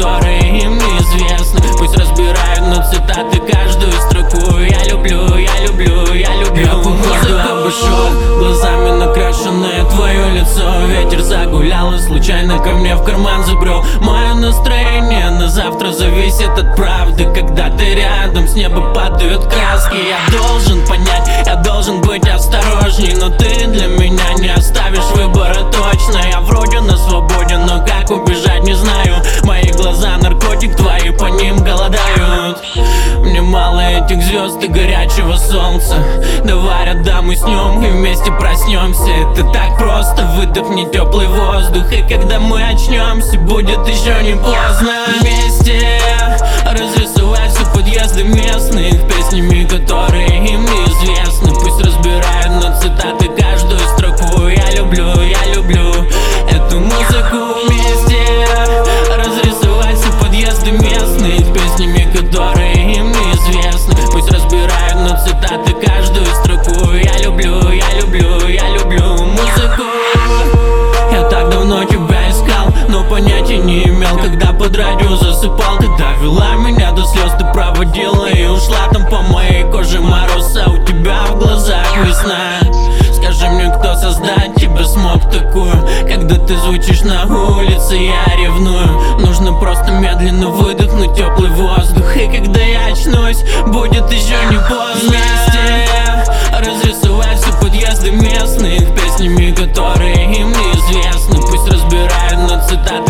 которые им неизвестны. Пусть разбирают на цитаты каждую строку. Я люблю, я люблю, я люблю. Я по городу обошел, глазами накрашенное твое лицо. Ветер загулял и случайно ко мне в карман забрел. Мое настроение на завтра зависит от правды. Когда ты рядом, с неба падают краски. Я должен понять, я должен быть осторожней, но ты для меня не оставишь выбора точно. Я вроде на свободе, но как убежать не знаю. Мои глаза наркотик, твои по ним голодают. Мне мало этих звезд и горячего солнца. Давай рядом мы с ним и вместе проснемся. Это так просто, выдохни теплый воздух. И когда мы очнемся, будет еще не поздно. Вместе разрисовать все подъезды местных песнями, которые им неизвестны. Пусть разбирают на цитаты каждую строку. Я люблю эту музыку. Вместе разрисовать все подъезды местных песнями, которые им неизвестны. Пусть разбирают на цитаты каждую строку. Я люблю музыку. Я так давно тебя искал, но понятия не имел, когда под радио засыпал. Когда вела меня до слез, ты проводила и ушла. Там по моей коже мороз, а у тебя в глазах весна. Скажи мне, кто создать тебя смог такую? Когда ты звучишь на улице, я ревную. Нужно просто медленно выдохнуть теплый воздух. И когда я очнусь, будет еще не поздно. Вместе разрисовать все подъезды местных песнями, которые им неизвестны. Пусть разбирают на цитаты